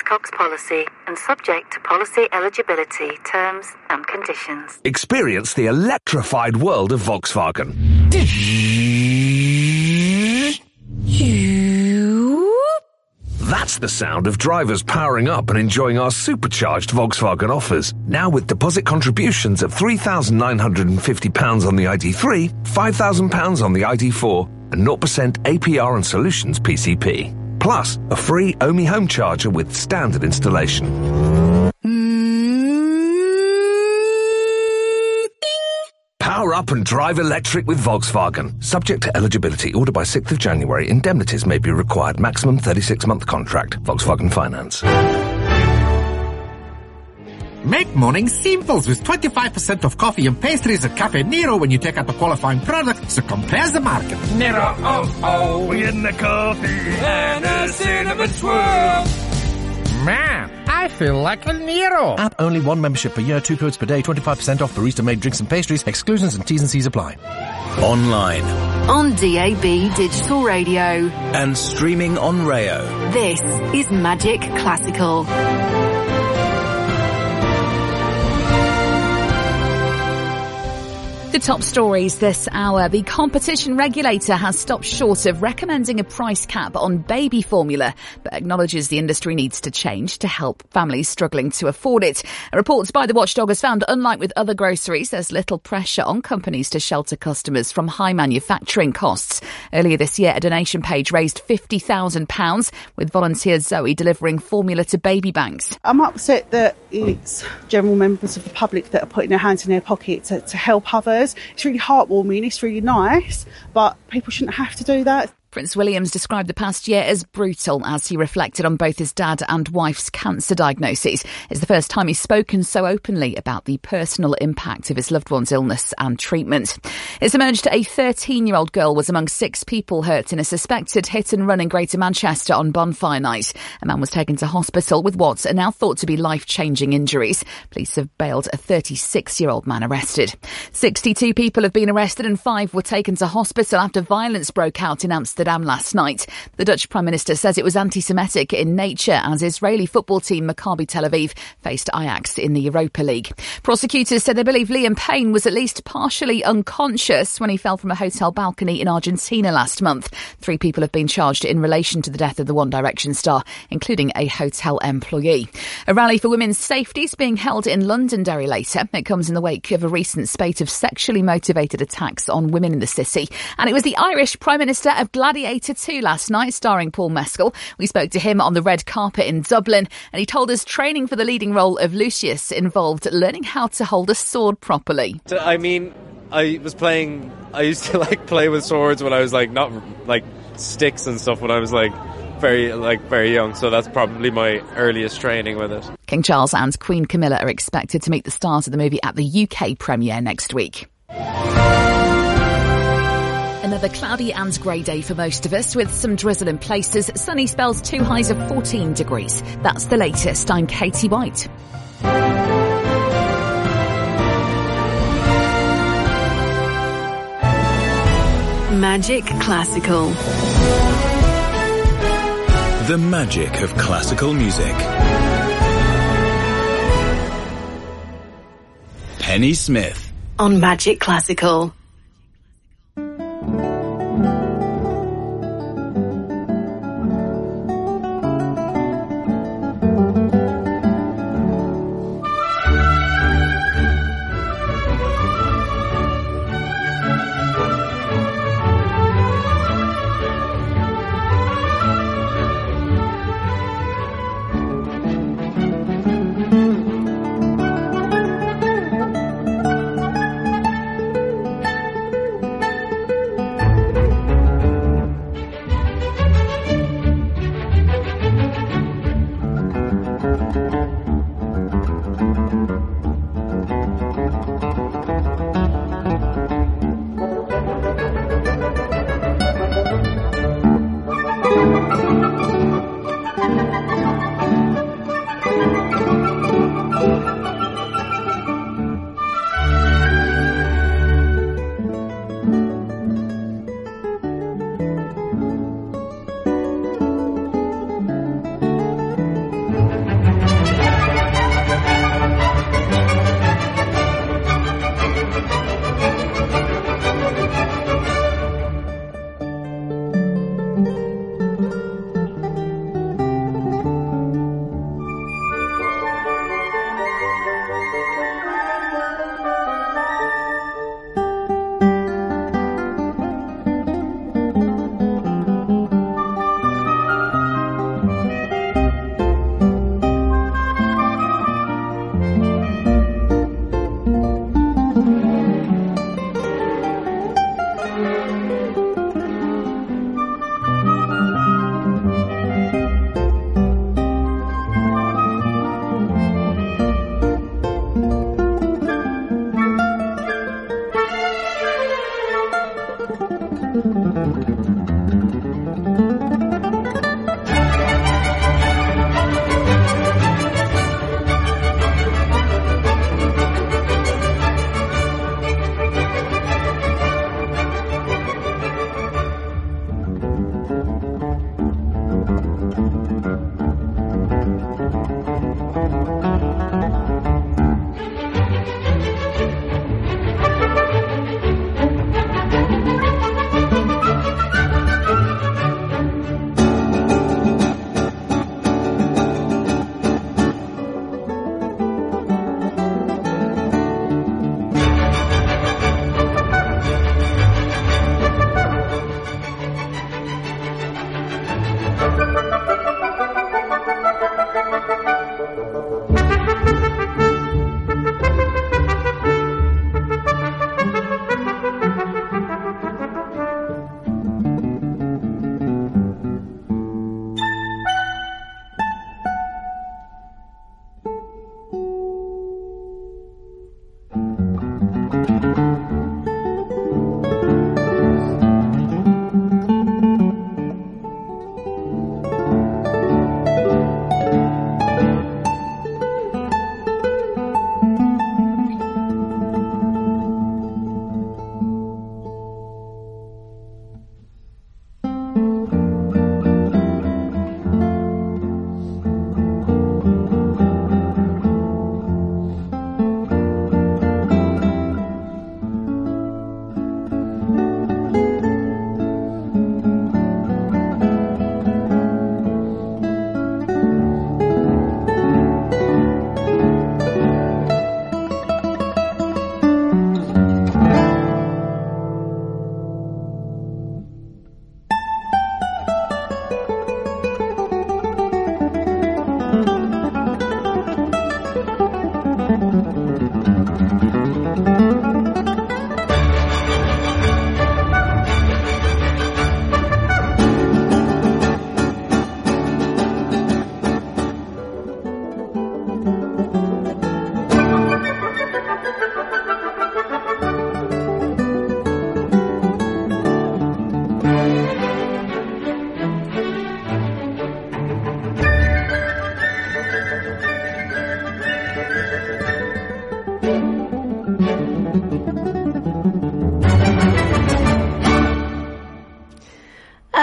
Cox policy and subject to policy eligibility, terms and conditions. Experience the electrified world of Volkswagen. That's the sound of drivers powering up and enjoying our supercharged Volkswagen offers. Now with deposit contributions of £3,950 on the ID3, £5,000 on the ID4, and 0% APR and solutions PCP. Plus, a free OMI home charger with standard installation. Power up and drive electric with Volkswagen. Subject to eligibility. Order by 6th of January. Indemnities may be required. Maximum 36-month contract. Volkswagen Finance. Make morning simple with 25% off coffee and pastries at Cafe Nero when you take out the qualifying product, so compare the market. Nero, oh, we in the coffee and a cinnamon swirl. Man, I feel like a Nero. App only, 1 membership per year, 2 codes per day, 25% off barista-made drinks and pastries. Exclusions and T's and C's apply. Online. On DAB Digital Radio. And streaming on Rayo. This is Magic Classical. The top stories this hour. The competition regulator has stopped short of recommending a price cap on baby formula, but acknowledges the industry needs to change to help families struggling to afford it. A report by the watchdog has found, unlike with other groceries, there's little pressure on companies to shelter customers from high manufacturing costs. Earlier this year, a donation page raised £50,000, with volunteer Zoe delivering formula to baby banks. I'm upset that it's general members of the public that are putting their hands in their pocket to help others. It's really heartwarming, it's really nice, but people shouldn't have to do that. Prince William's described the past year as brutal as he reflected on both his dad and wife's cancer diagnoses. It's the first time he's spoken so openly about the personal impact of his loved one's illness and treatment. It's emerged a 13-year-old girl was among 6 people hurt in a suspected hit and run in Greater Manchester on Bonfire Night. A man was taken to hospital with what are now thought to be life-changing injuries. Police have bailed a 36-year-old man arrested. 62 people have been arrested and 5 were taken to hospital after violence broke out in Amsterdam last night. The Dutch Prime Minister says it was anti-Semitic in nature as Israeli football team Maccabi Tel Aviv faced Ajax in the Europa League. Prosecutors said they believe Liam Payne was at least partially unconscious when he fell from a hotel balcony in Argentina last month. 3 people have been charged in relation to the death of the One Direction star, including a hotel employee. A rally for women's safety is being held in Londonderry later. It comes in the wake of a recent spate of sexually motivated attacks on women in the city. And it was the Irish Prime Minister of Gladiator 2 last night, starring Paul Mescal. We spoke to him on the red carpet in Dublin, and he told us training for the leading role of Lucius involved learning how to hold a sword properly. I mean, I used to play with swords when I was not sticks and stuff when I was very young, so that's probably my earliest training with it. King Charles and Queen Camilla are expected to meet the stars of the movie at the UK premiere next week. Another cloudy and grey day for most of us, with some drizzle in places. Sunny spells, 2 highs of 14 degrees. That's the latest. I'm Katie White. Magic Classical. The magic of classical music. Penny Smith. On Magic Classical.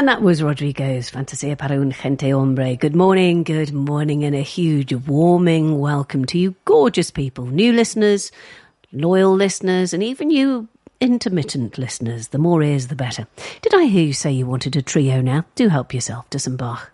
And that was Rodrigo's Fantasía para un Gente Hombre. Good morning, and a huge warming welcome to you gorgeous people, new listeners, loyal listeners, and even you intermittent listeners. The more ears, the better. Did I hear you say you wanted a trio now? Do help yourself to some Bach.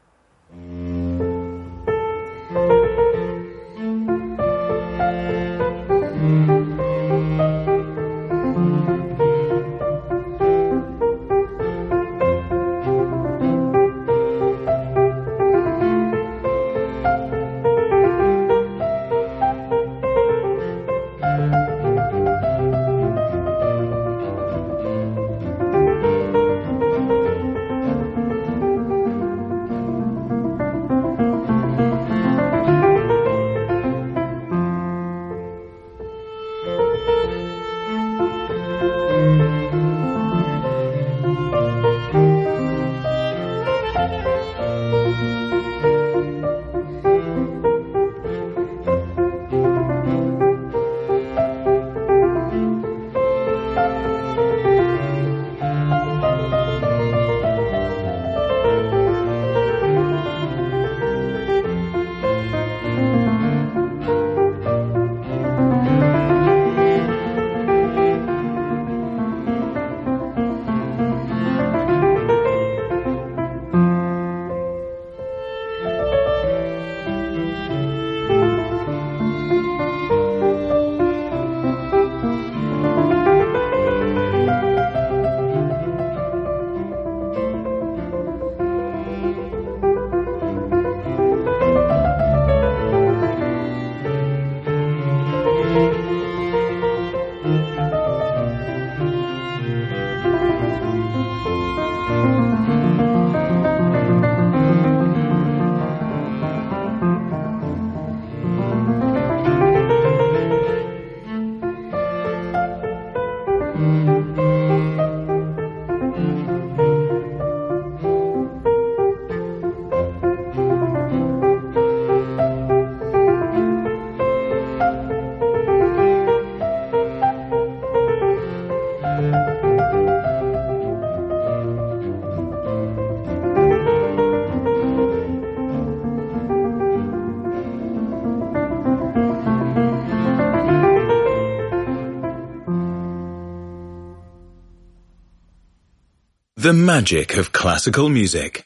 The magic of classical music.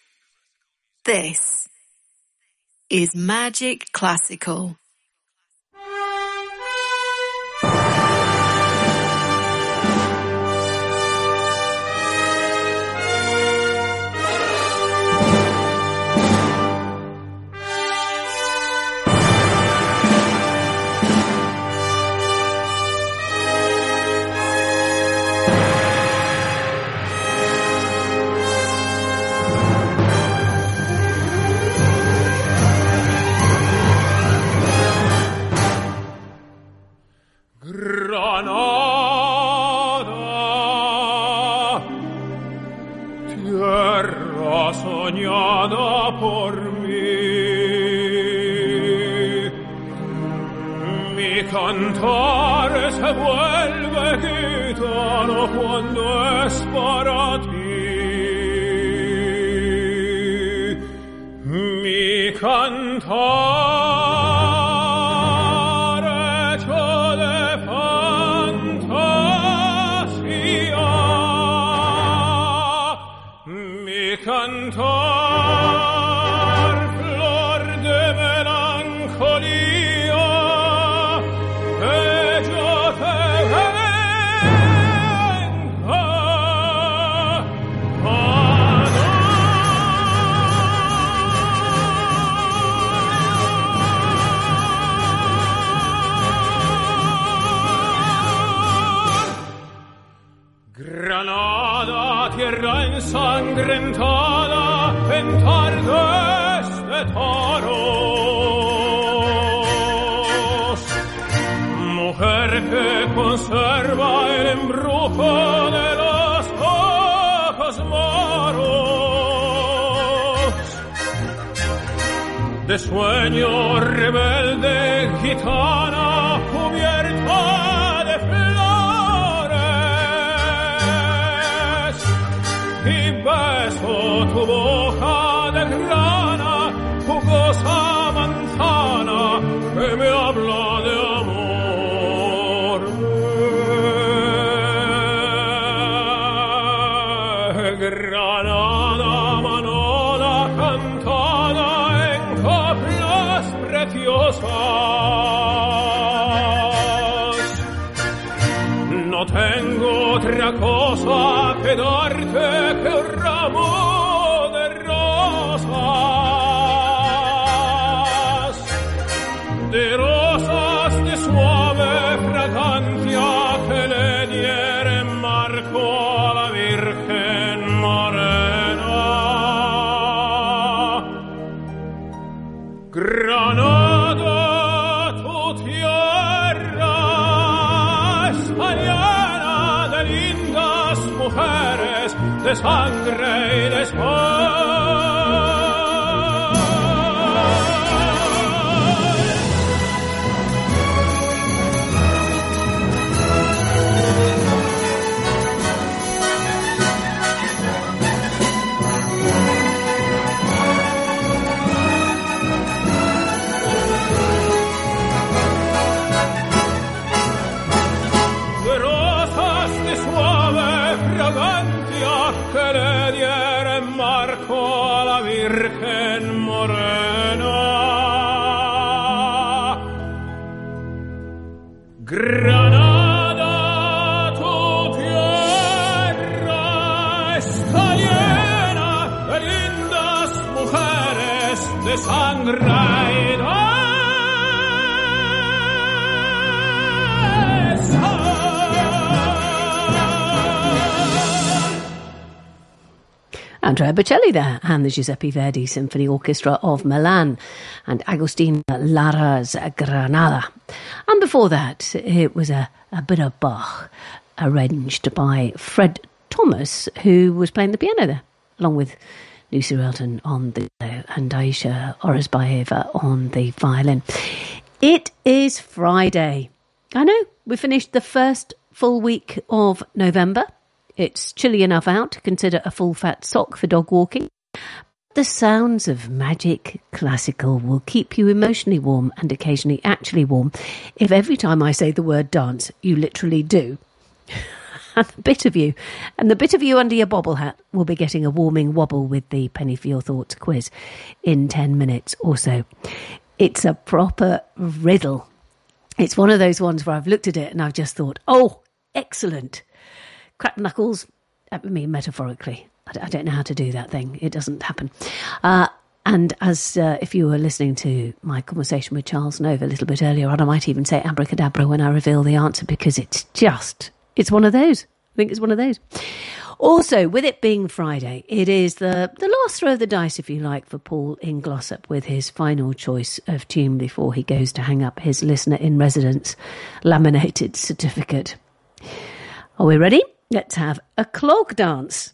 This is Magic Classical. Cantar se vuelve gitano cuando es para ti. Mi cantar hecho de fantasía. Mi cantar flor de melancolía. Granada, tierra ensangrentada en tardes de toros, mujer que conserva el embrujo de los ojos moros, de sueño rebelde gitana cubierta de flores y beso, tu boca de grana, jugosa manzana, que me habla de amor. Granada, Manona, cantada en coplas preciosas. No tengo otra cosa que darte que un ramo de rosas de suave fragancia que le dieren marco a la Virgen morena. Granada, tu tierra está llena de lindas mujeres, de sangre y de que le dieren marco a la Virgen morena. Granada, tu tierra está llena de lindas mujeres, de sangre y de Andrea Bocelli there, and the Giuseppe Verdi Symphony Orchestra of Milan, and Agustin Lara's Granada. And before that, it was a bit of Bach, arranged by Fred Thomas, who was playing the piano there, along with Lucy Relton on the piano and Aisha Orazbaeva on the violin. It is Friday. I know, we finished the first full week of November. It's chilly enough out to consider a full fat sock for dog walking. The sounds of Magic Classical will keep you emotionally warm and occasionally actually warm if every time I say the word dance, you literally do. And the bit of you under your bobble hat will be getting a warming wobble with the Penny for Your Thoughts quiz in 10 minutes or so. It's a proper riddle. It's one of those ones where I've looked at it and I've just thought, oh, excellent. Crack knuckles, I mean metaphorically. I don't know how to do that thing. It doesn't happen. And as if you were listening to my conversation with Charles Nova a little bit earlier on, I might even say abracadabra when I reveal the answer, because it's one of those. I think it's one of those. Also, with it being Friday, it is the last throw of the dice, if you like, for Paul in Glossop with his final choice of tune before he goes to hang up his listener in residence laminated certificate. Are we ready? Let's have a clog dance.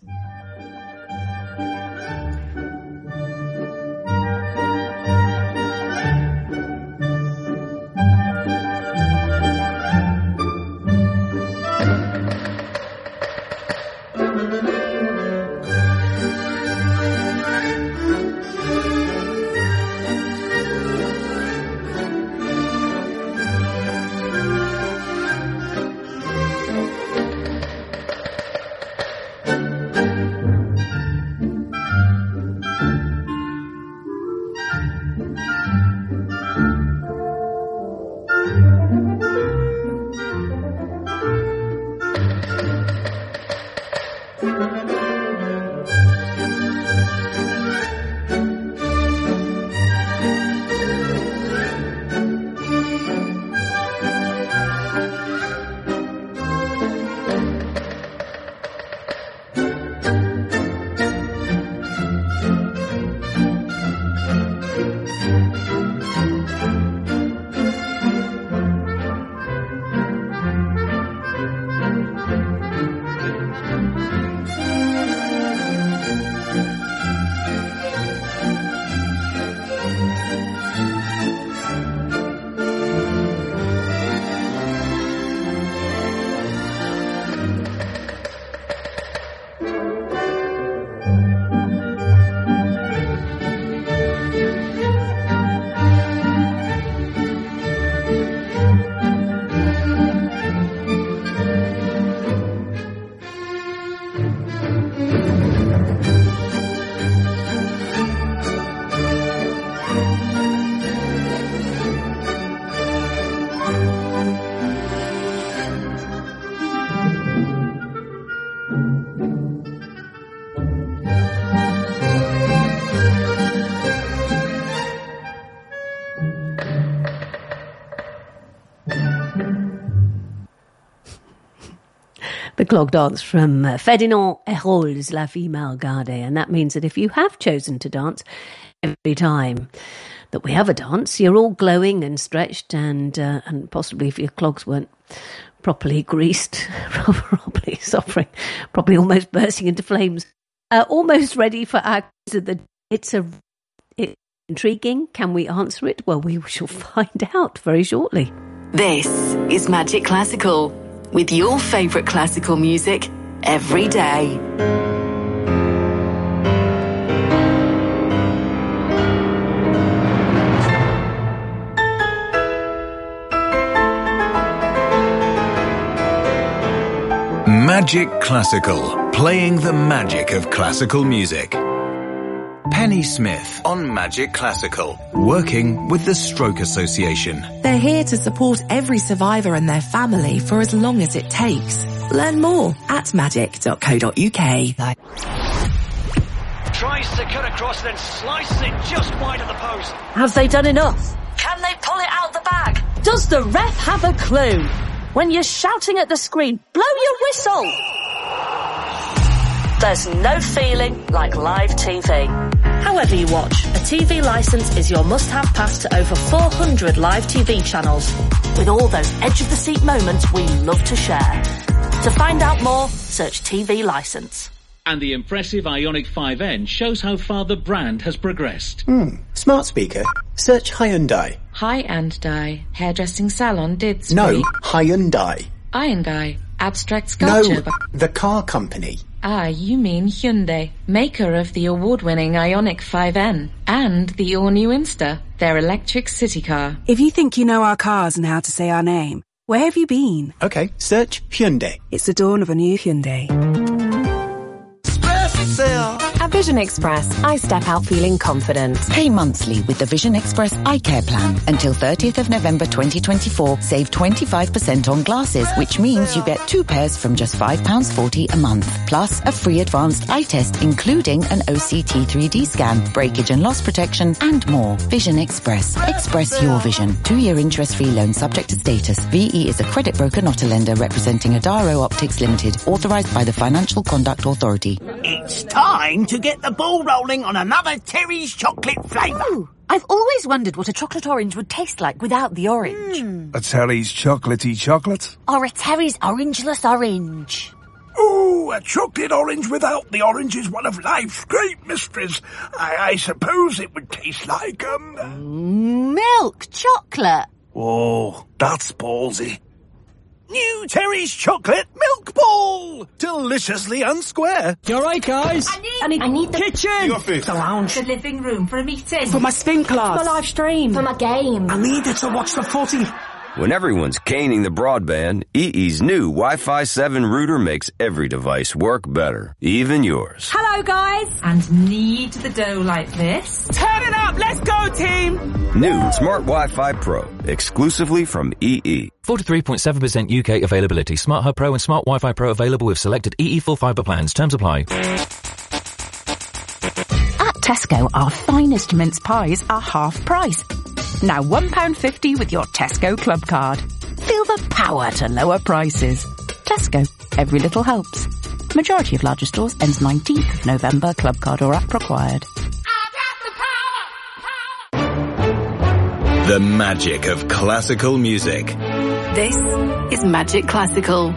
clog dance from Ferdinand Hérold's La Vie Mal Gardée, and that means that if you have chosen to dance every time that we have a dance, you're all glowing and stretched, and possibly if your clogs weren't properly greased, probably suffering, probably almost bursting into flames, almost ready for our quiz of the. It's intriguing. Can we answer it? Well, we shall find out very shortly. This is Magic Classical, with your favourite classical music every day. Magic Classical, playing the magic of classical music. Penny Smith on Magic Classical, working with the Stroke Association. They're here to support every survivor and their family for as long as it takes. Learn more at magic.co.uk. Tries to cut across, then slices it just wide of the post. Have they done enough? Can they pull it out the bag? Does the ref have a clue? When you're shouting at the screen, blow your whistle! There's no feeling like live TV. However you watch, a TV licence is your must-have pass to over 400 live TV channels, with all those edge-of-the-seat moments we love to share. To find out more, search TV licence. And the impressive Ioniq 5N shows how far the brand has progressed. Smart speaker. Search Hyundai. Hyundai. Hairdressing salon did. No, Hyundai. Hyundai. Abstract sculpture. No, the car company. Ah, you mean Hyundai, maker of the award-winning Ioniq 5N and the all-new Insta, their electric city car. If you think you know our cars and how to say our name, where have you been? Okay, search Hyundai. It's the dawn of a new Hyundai. At Vision Express, I step out feeling confident. Pay monthly with the Vision Express Eye Care Plan. Until 30th of November 2024, save 25% on glasses, which means you get 2 pairs from just £5.40 a month. Plus, a free advanced eye test, including an OCT 3D scan, breakage and loss protection, and more. Vision Express. Express your vision. 2-year interest-free loan subject to status. VE is a credit broker, not a lender, representing Adaro Optics Limited, authorised by the Financial Conduct Authority. It's time to get the ball rolling on another Terry's chocolate flavour. Ooh, I've always wondered what a chocolate orange would taste like without the orange. A Terry's chocolatey chocolate? Or a Terry's orangeless orange. Ooh, a chocolate orange without the orange is one of life's great mysteries. I suppose it would taste like, milk chocolate. Oh, that's ballsy. New Terry's chocolate milk ball! Deliciously unsquare. You alright, guys? I need the kitchen! The office. The lounge. The living room for a meeting. For my spin class. For my live stream. For my game. I need it to watch the footy. When everyone's caning the broadband, EE's new Wi-Fi 7 router makes every device work better, even yours. Hello, guys. And knead the dough like this. Turn it up! Let's go, team! New Smart Wi-Fi Pro, exclusively from EE. 43.7% UK availability. Smart Hub Pro and Smart Wi-Fi Pro available with selected EE full fibre plans. Terms apply. At Tesco, our finest mince pies are half price. Now £1.50 with your Tesco Club card. Feel the power to lower prices. Tesco. Every little helps. Majority of larger stores ends 19th of November. Club card or app required. The magic of classical music. This is Magic Classical.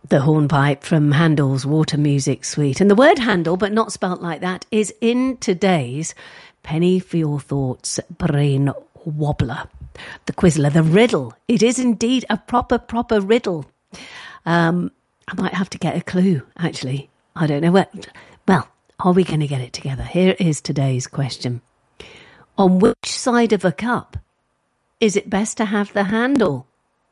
The hornpipe from Handel's Water Music Suite. And the word Handel, but not spelt like that, is in today's Penny for Your Thoughts brain wobbler. The Quizler, the riddle. It is indeed a proper riddle. I might have to get a clue, actually. I don't know what. Well, are we going to get it together? Here is today's question. On which side of a cup is it best to have the handle?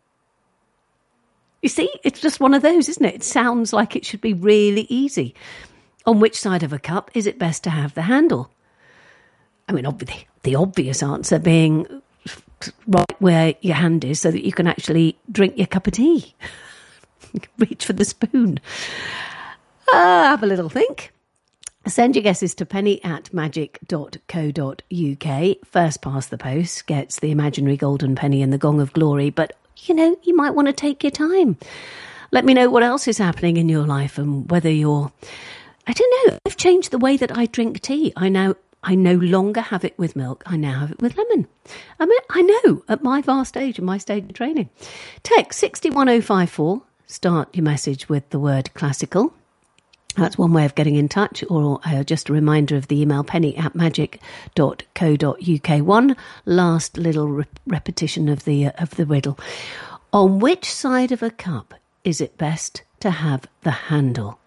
You see, it's just one of those, isn't it? It sounds like it should be really easy. On which side of a cup is it best to have the handle? I mean, the obvious answer being right where your hand is so that you can actually drink your cup of tea. Reach for the spoon. Have a little think. Send your guesses to penny@magic.co.uk. First past the post gets the imaginary golden penny and the gong of glory, but you know, you might want to take your time. Let me know what else is happening in your life and whether you're... I don't know, I've changed the way that I drink tea. I no longer have it with milk. I now have it with lemon. I know, at my vast age and my stage of training. Text 61054. Start your message with the word classical. That's one way of getting in touch, or just a reminder of the email penny@magic.co.uk. One last little repetition of the riddle. On which side of a cup is it best to have the handle?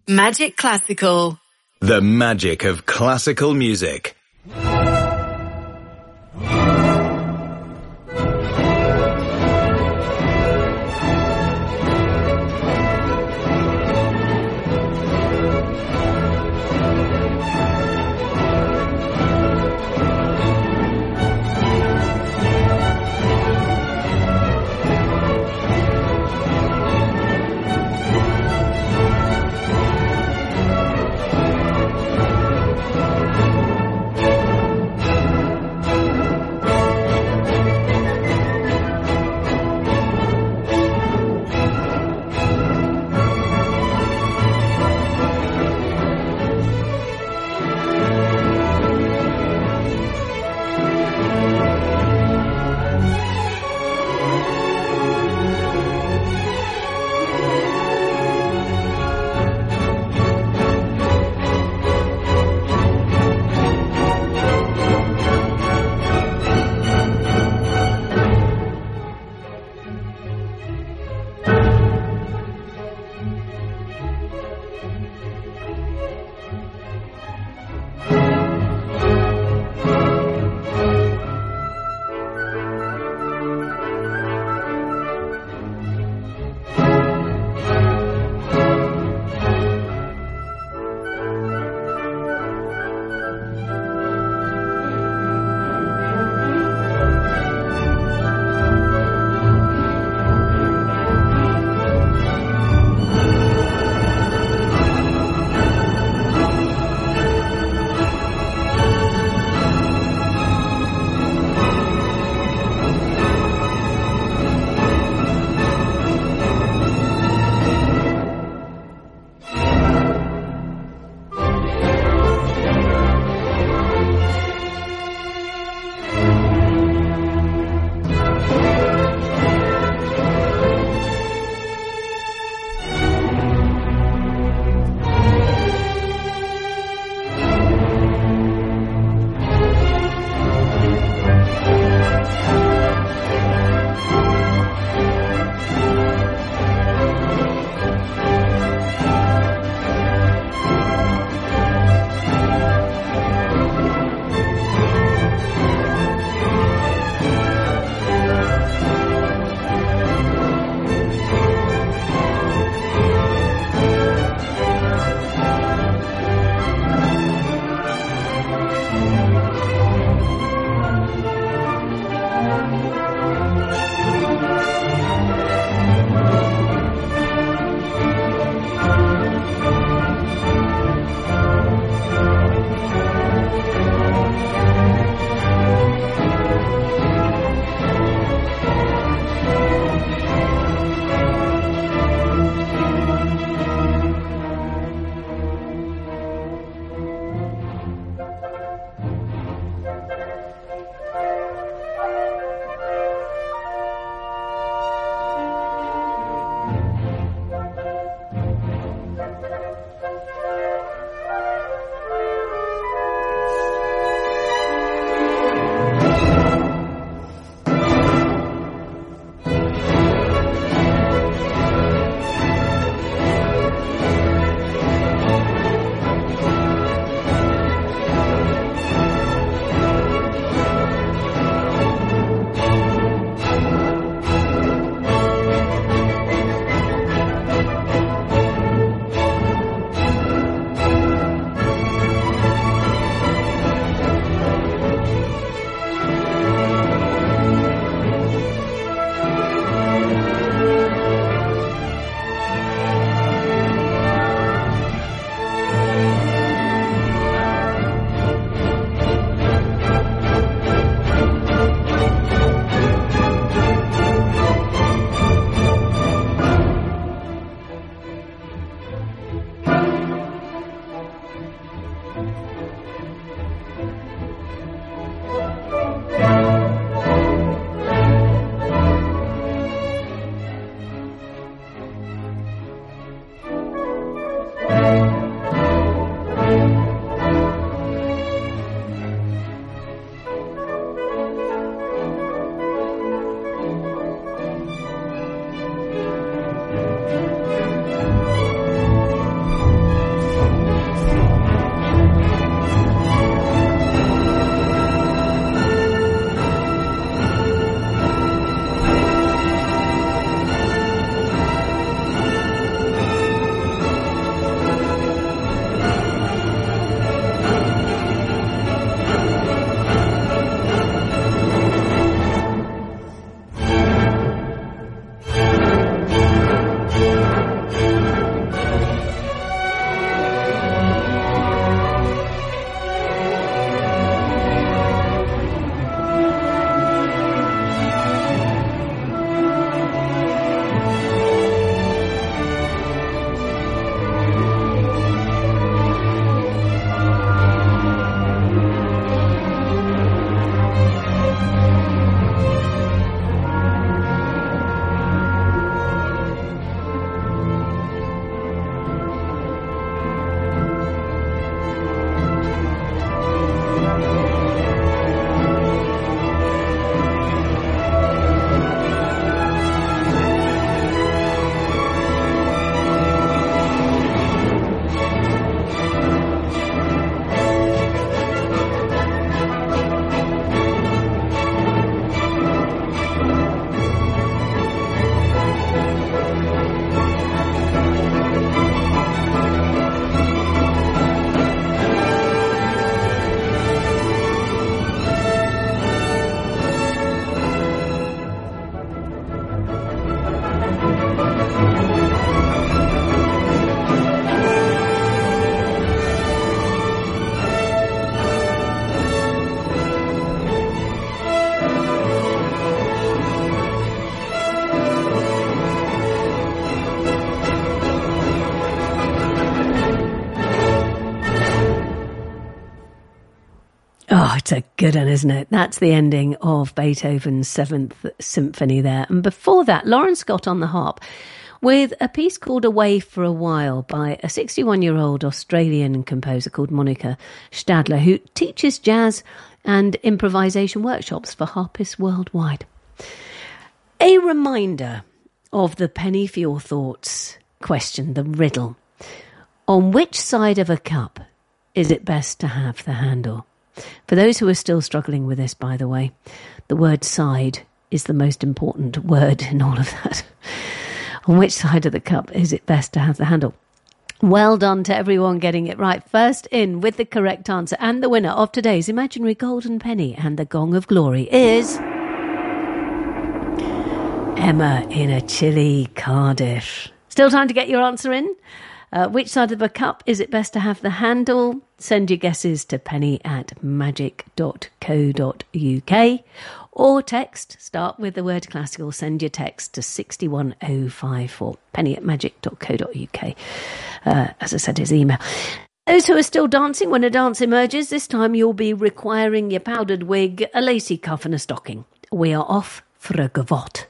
Magic Classical. The magic of classical music. Oh, it's a good one, isn't it? That's the ending of Beethoven's 7th Symphony there. And before that, Lauren Scott on the harp with a piece called Away for a While by a 61-year-old Australian composer called Monica Stadler, who teaches jazz and improvisation workshops for harpists worldwide. A reminder of the penny for your thoughts question, the riddle. On which side of a cup is it best to have the handle? For those who are still struggling with this, by the way, the word side is the most important word in all of that. On which side of the cup is it best to have the handle? Well done to everyone getting it right. First in with the correct answer, and the winner of today's imaginary golden penny and the gong of glory is Emma in a chilly Cardiff. Still time to get your answer in. Which side of the cup is it best to have the handle? Send your guesses to penny@magic.co.uk or text, start with the word classical, send your text to 61054, penny@magic.co.uk. As I said, his email. Those who are still dancing, when a dance emerges, this time you'll be requiring your powdered wig, a lacy cuff and a stocking. We are off for a gavotte.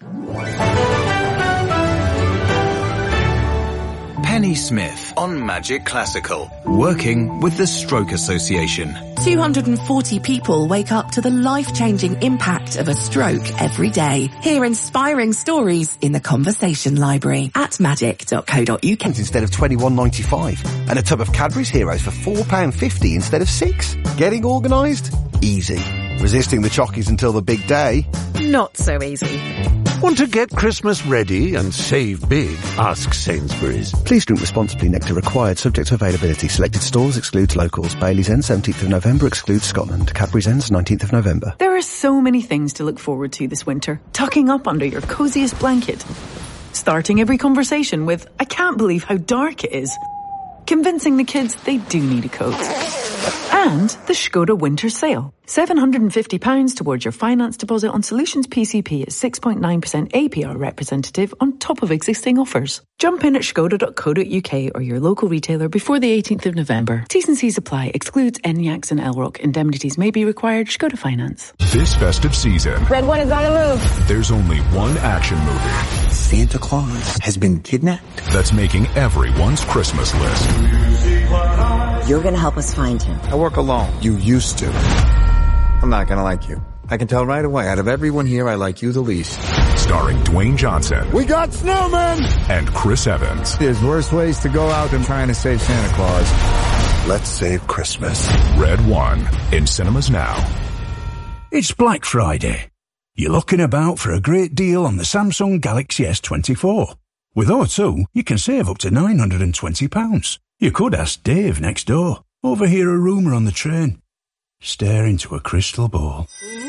Penny Smith on Magic Classical, working with the Stroke Association. 240 people wake up to the life-changing impact of a stroke every day. Hear inspiring stories in the Conversation Library at magic.co.uk. Instead of $21.95 and a tub of Cadbury's Heroes for £4.50 instead of £6. Getting organised? Easy. Resisting the chockies until the big day? Not so easy. Want to get Christmas ready and save big? Ask Sainsbury's. Please drink responsibly. Nectar required. Subject to availability. Selected stores excludes locals. Bailey's ends 17th of November excludes Scotland. Cadbury's ends 19th of November. There are so many things to look forward to this winter. Tucking up under your coziest blanket. Starting every conversation with, I can't believe how dark it is. Convincing the kids they do need a coat. And the Skoda winter sale. £750 towards your finance deposit on Solutions PCP at 6.9% APR representative on top of existing offers. Jump in at skoda.co.uk or your local retailer before the 18th of November. T's and C's apply. Excludes Enyaqs and Elrock. Indemnities may be required. Skoda Finance. This festive season, Red One is on the move. There's only one action movie. Santa Claus has been kidnapped. That's making everyone's Christmas list. You're going to help us find him. I work alone. You used to. I'm not going to like you. I can tell right away. Out of everyone here, I like you the least. Starring Dwayne Johnson. We got snowmen! And Chris Evans. There's worse ways to go out than trying to save Santa Claus. Let's save Christmas. Red One, in cinemas now. It's Black Friday. You're looking about for a great deal on the Samsung Galaxy S24. With O2, you can save up to £920. You could ask Dave next door. Overhear a rumour on the train. Stare into a crystal ball.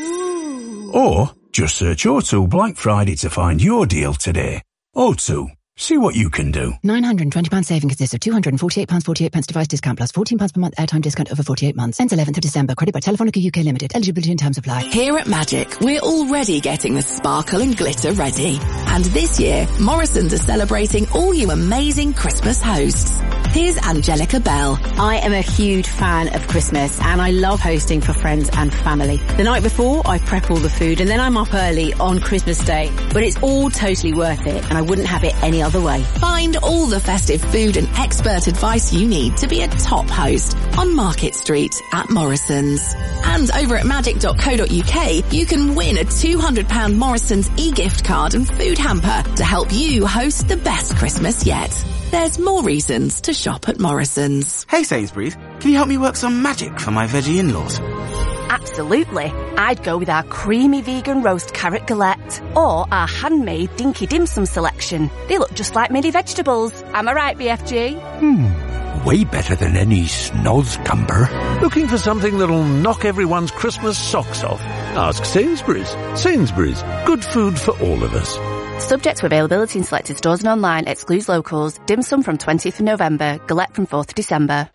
Or just search O2 Black Friday to find your deal today. O2. See what you can do. £920 saving consists of £248.48 device discount plus £14 per month airtime discount over 48 months. Ends 11th of December. Credit by Telefonica UK Limited. Eligibility and terms apply. Here at Magic, we're already getting the sparkle and glitter ready. And this year, Morrison's are celebrating all you amazing Christmas hosts. Here's Angelica Bell. I am a huge fan of Christmas and I love hosting for friends and family. The night before, I prep all the food and then I'm up early on Christmas Day. But it's all totally worth it and I wouldn't have it any other way. Find all the festive food and expert advice you need to be a top host on Market Street at Morrison's. And over at magic.co.uk, you can win a £200 Morrison's e-gift card and food hamper to help you host the best Christmas yet. There's more reasons to shop at Morrison's. Hey Sainsbury's, can you help me work some magic for my veggie in-laws? Absolutely. I'd go with our creamy vegan roast carrot galette or our handmade dinky dim sum selection. They look just like mini vegetables. Am I right, BFG? Way better than any snozcumber. Looking for something that'll knock everyone's Christmas socks off? Ask Sainsbury's. Sainsbury's. Good food for all of us. Subject to availability in selected stores and online. Excludes locals. Dim sum from 20th of November. Galette from 4th of December.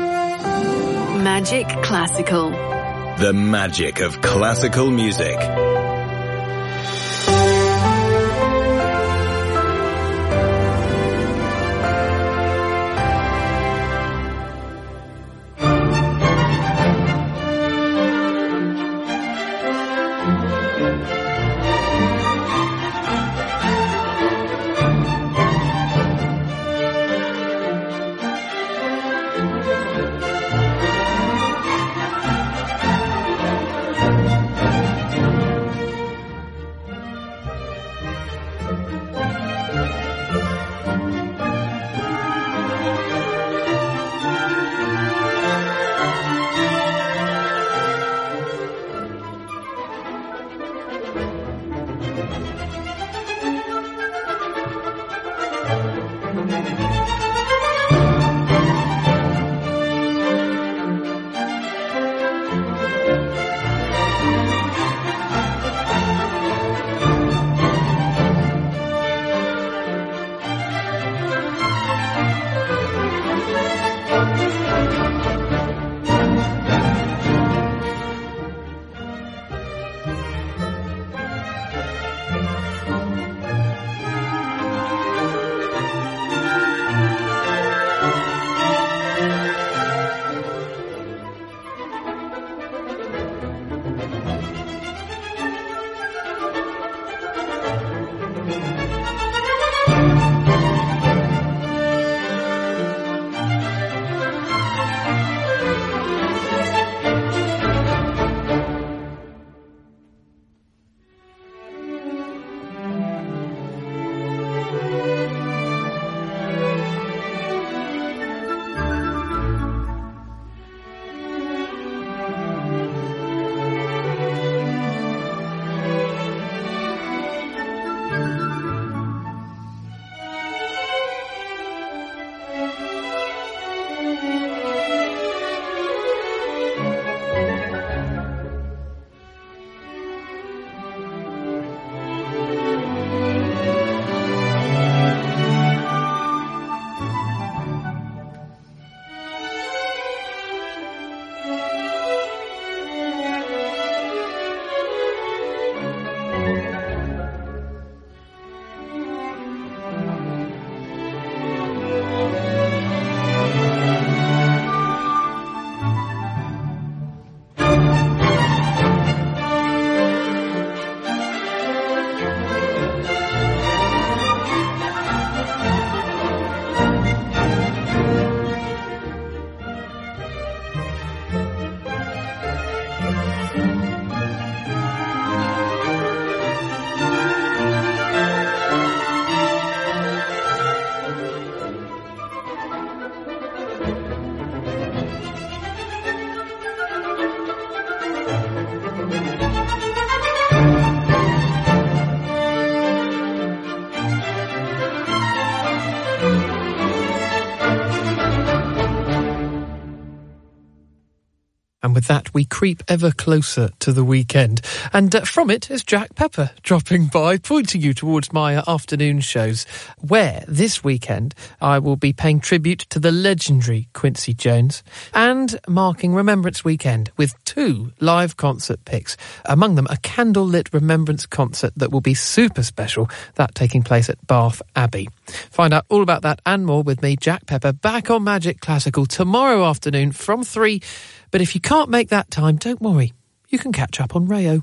Magic Classical. The magic of classical music. And with that, we creep ever closer to the weekend. And from it is Jack Pepper dropping by, pointing you towards my afternoon shows, where this weekend I will be paying tribute to the legendary Quincy Jones and marking Remembrance Weekend with 2 live concert picks. Among them, a candlelit remembrance concert that will be super special, that taking place at Bath Abbey. Find out all about that and more with me, Jack Pepper, back on Magic Classical tomorrow afternoon from 3. But if you can't make that time, don't worry. You can catch up on Rayo.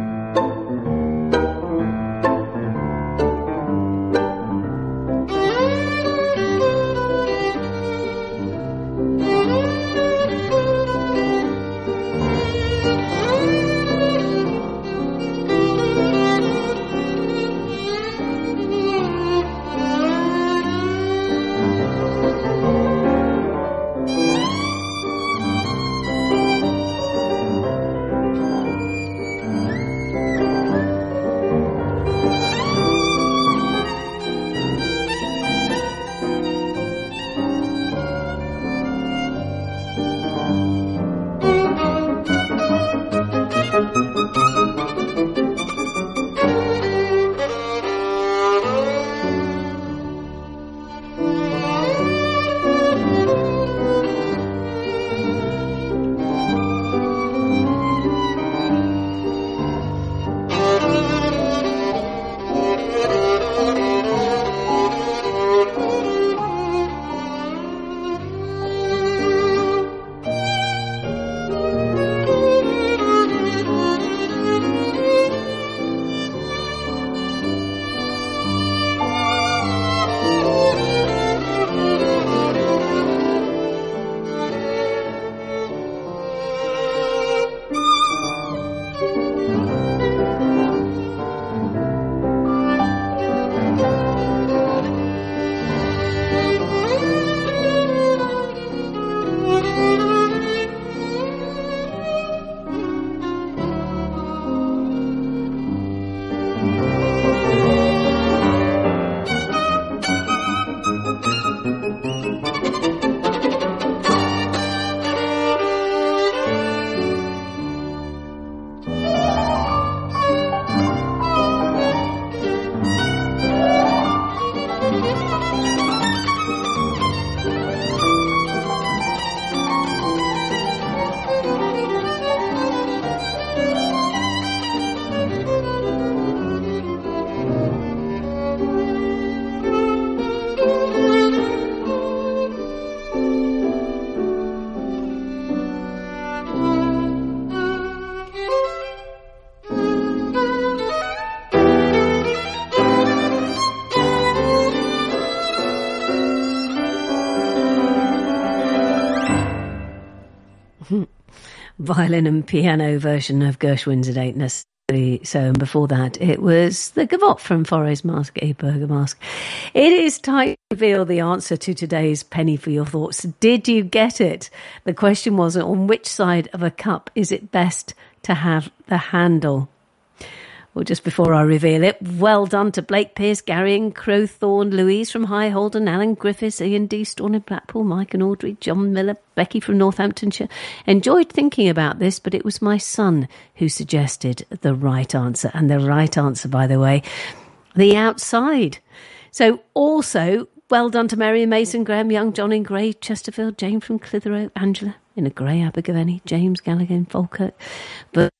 Violin and piano version of Gershwin's It Ain't Necessary So, and before that it was the Gavotte from Forest Mask, a Burger Mask. It is time to reveal the answer to today's Penny for Your Thoughts. Did you get it? The question was, on which side of a cup is it best to have the handle? Well, just before I reveal it, well done to Blake Pearce, Gary and Crowthorne, Louise from High Holden, Alan Griffiths, Ian D. Storn in Blackpool, Mike and Audrey, John Miller, Becky from Northamptonshire. Enjoyed thinking about this, but it was my son who suggested the right answer. And the right answer, by the way, the outside. So also, well done to Mary and Mason, Graham Young, John in Grey, Chesterfield, Jane from Clitheroe, Angela in a Grey Abergavenny, James Gallagher in Falkirk, but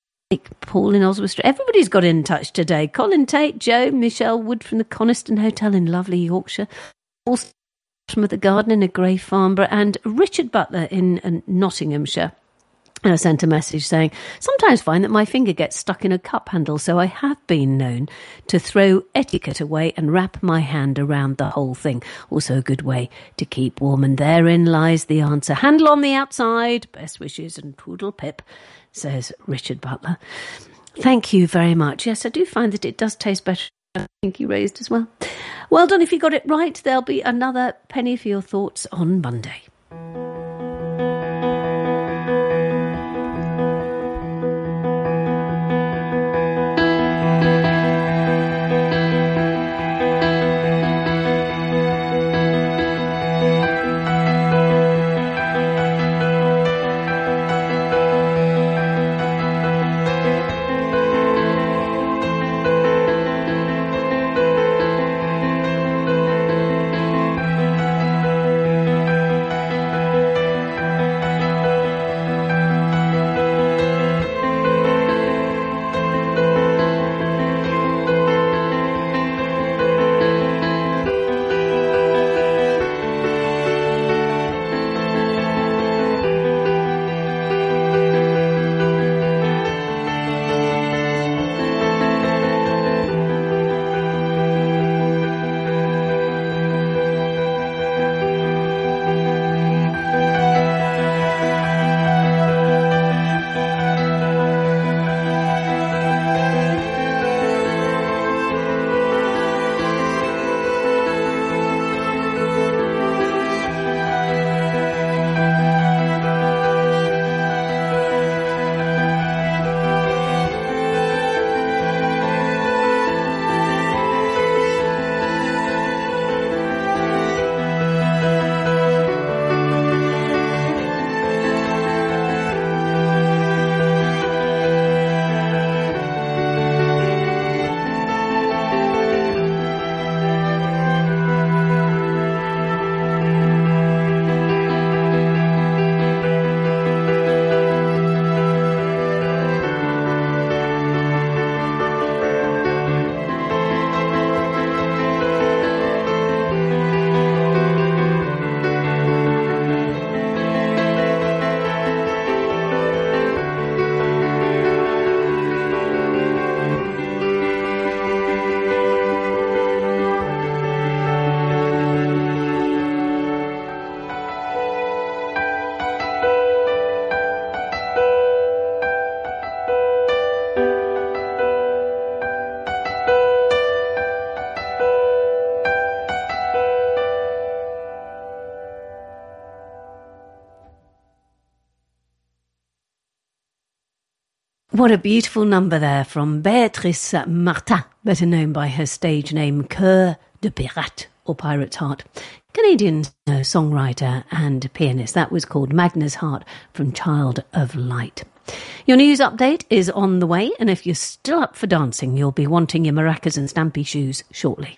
Paul in Oswald Street. Everybody's got in touch today. Colin Tate, Joe, Michelle Wood from the Coniston Hotel in lovely Yorkshire, also from the Garden in a Grey Farnborough, and Richard Butler in Nottinghamshire. I sent a message saying, sometimes find that my finger gets stuck in a cup handle, so I have been known to throw etiquette away and wrap my hand around the whole thing. Also a good way to keep warm. And therein lies the answer. Handle on the outside. Best wishes and twoodle pip, says Richard Butler. Thank you very much. Yes, I do find that it does taste better. I think you raised as well. Well done if you got it right. There'll be another Penny for Your Thoughts on Monday. What a beautiful number there from Béatrice Martin, better known by her stage name Cœur de Pirate, or Pirate's Heart. Canadian songwriter and pianist. That was called Magna's Heart from Child of Light. Your news update is on the way, and if you're still up for dancing, you'll be wanting your maracas and stampy shoes shortly.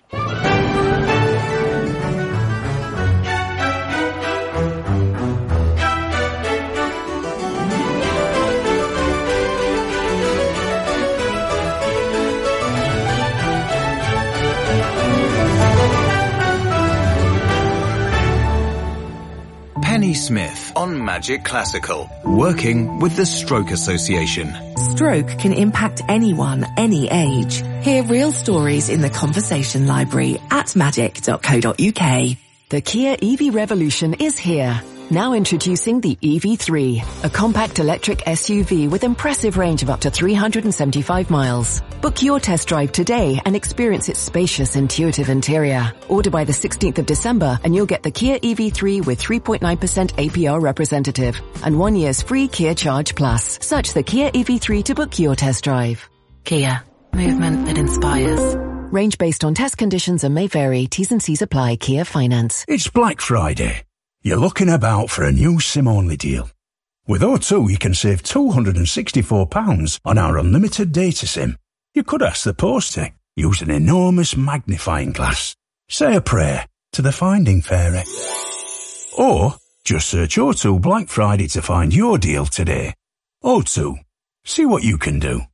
Penny Smith on Magic Classical, working with the Stroke Association. Stroke can impact anyone, any age. Hear real stories in the Conversation Library at magic.co.uk. The Kia EV revolution is here. Now introducing the EV3, a compact electric SUV with impressive range of up to 375 miles. Book your test drive today and experience its spacious, intuitive interior. Order by the 16th of December and you'll get the Kia EV3 with 3.9% APR representative and 1 year's free Kia Charge Plus. Search the Kia EV3 to book your test drive. Kia, movement that inspires. Range based on test conditions and may vary. T's and C's apply. Kia Finance. It's Black Friday. You're looking about for a new SIM-only deal. With O2, you can save £264 on our unlimited data SIM. You could ask the post tech, use an enormous magnifying glass, say a prayer to the Finding Fairy. Or just search O2 Black Friday to find your deal today. O2, see what you can do.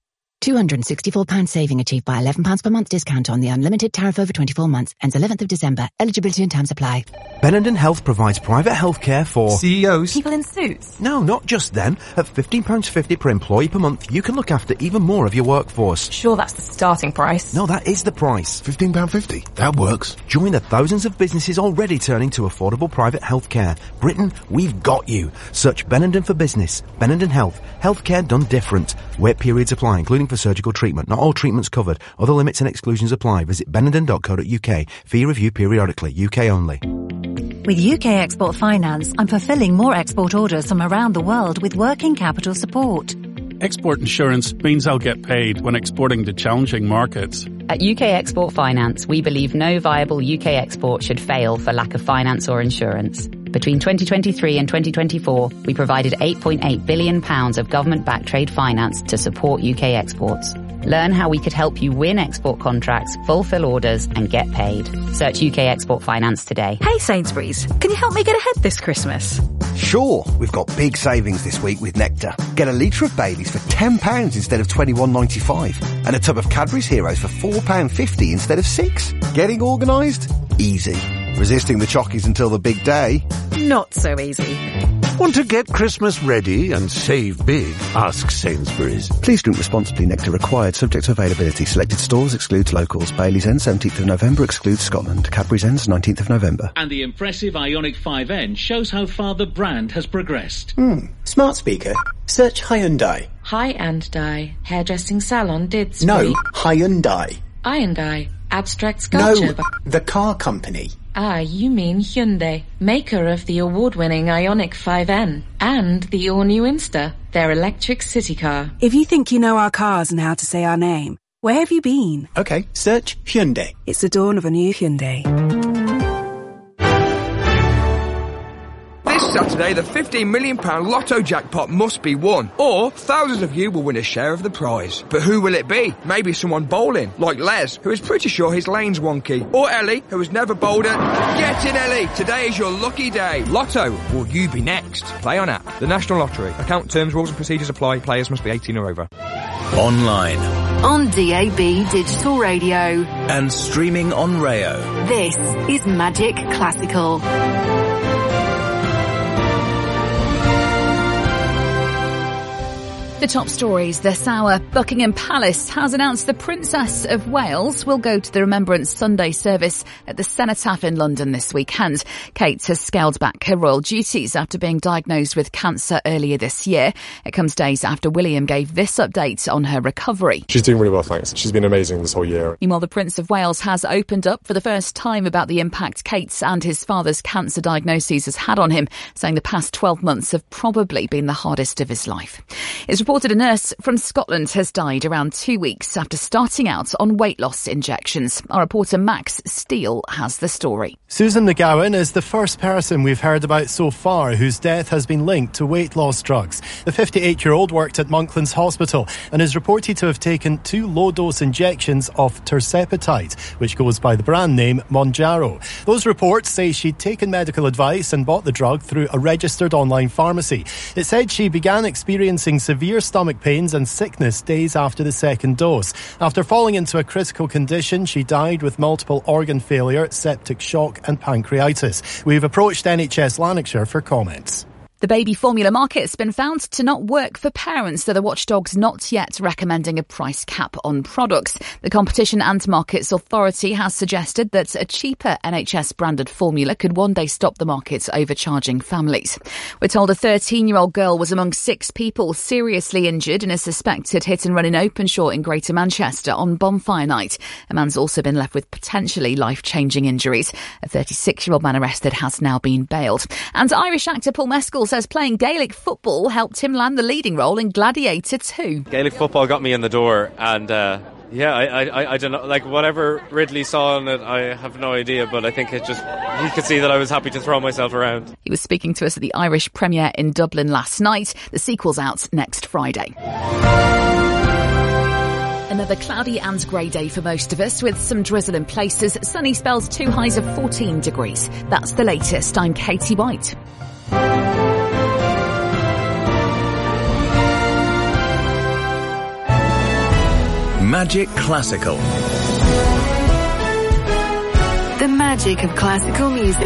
£264 saving achieved by £11 per month discount on the unlimited tariff over 24 months. Ends 11th of December. Eligibility and terms apply. Benenden Health provides private healthcare for CEOs. People in suits? No, not just them. At £15.50 per employee per month, you can look after even more of your workforce. Sure, that's the starting price. No, that is the price. £15.50. That works. Join the thousands of businesses already turning to affordable private healthcare. Britain, we've got you. Search Benenden for business. Benenden Health. Healthcare done different. Wait periods apply, including for surgical treatment. Not all treatments covered. Other limits and exclusions apply. Visit benenden.co.uk. Fee review periodically. UK only. With UK Export Finance, I'm fulfilling more export orders from around the world with working capital support. Export insurance means I'll get paid when exporting to challenging markets. At UK Export Finance, we believe no viable UK export should fail for lack of finance or insurance. Between 2023 and 2024, we provided £8.8 billion of government-backed trade finance to support UK exports. Learn how we could help you win export contracts, fulfill orders, and get paid. Search UK Export Finance today. Hey Sainsbury's, can you help me get ahead this Christmas? Sure, we've got big savings this week with Nectar. Get a litre of Baileys for £10 instead of $21.95. And a tub of Cadbury's Heroes for £4.50 instead of $6. Getting organised? Easy. Resisting the chockies until the big day? Not so easy. Want to get Christmas ready and save big? Ask Sainsbury's. Please drink responsibly. Nectar required. Subject to availability. Selected stores excludes locals. Baileys ends 17th of November. Excludes Scotland. Cadbury's ends 19th of November. And the impressive Ioniq 5N shows how far the brand has progressed. Smart speaker. Search Hyundai. Hyundai. Hairdressing salon did. No, Hyundai. Hyundai. Abstract sculpture. No, the car company. Ah, you mean Hyundai, maker of the award-winning Ioniq 5N and the all-new Insta, their electric city car. If you think you know our cars and how to say our name, where have you been? Okay, search Hyundai. It's the dawn of a new Hyundai. This Saturday, the £15 million lotto jackpot must be won, or thousands of you will win a share of the prize. But who will it be? Maybe someone bowling, like Les, who is pretty sure his lane's wonky. Or Ellie, who has never bowled it. Get in, Ellie! Today is your lucky day. Lotto, will you be next? Play on app. The National Lottery. Account terms, rules and procedures apply. Players must be 18 or over. Online. On DAB Digital Radio. And streaming on Rayo. This is Magic Classical. The top stories this hour. Buckingham Palace has announced the Princess of Wales will go to the Remembrance Sunday service at the Cenotaph in London this weekend. Kate has scaled back her royal duties after being diagnosed with cancer earlier this year. It comes days after William gave this update on her recovery. She's doing really well, thanks. She's been amazing this whole year. Meanwhile, the Prince of Wales has opened up for the first time about the impact Kate's and his father's cancer diagnoses has had on him, saying the past 12 months have probably been the hardest of his life. It's reported a nurse from Scotland has died around 2 weeks after starting out on weight loss injections. Our reporter Max Steele has the story. Susan McGowan is the first person we've heard about so far whose death has been linked to weight loss drugs. The 58-year-old worked at Monklands Hospital and is reported to have taken 2 low-dose injections of tirzepatide, which goes by the brand name Mounjaro. Those reports say she'd taken medical advice and bought the drug through a registered online pharmacy. It said she began experiencing severe stomach pains and sickness days after the second dose. After falling into a critical condition, she died with multiple organ failure, septic shock and pancreatitis. We've approached NHS Lanarkshire for comments. The baby formula market has been found to not work for parents, though the watchdog's not yet recommending a price cap on products. The Competition and Markets Authority has suggested that a cheaper NHS-branded formula could one day stop the market overcharging families. We're told a 13-year-old girl was among 6 people seriously injured in a suspected hit-and-run in Openshaw in Greater Manchester on bonfire night. A man's also been left with potentially life-changing injuries. A 36-year-old man arrested has now been bailed. And Irish actor Paul Mescal says playing Gaelic football helped him land the leading role in Gladiator 2. Gaelic football got me in the door, and I don't know, like whatever Ridley saw in it, I have no idea, but I think he could see that I was happy to throw myself around. He was speaking to us at the Irish premiere in Dublin last night. The sequel's out next Friday. Another cloudy and grey day for most of us, with some drizzle in places. Sunny spells, 2 highs of 14 degrees. That's the latest. I'm Katie White. Magic Classical. The magic of classical music.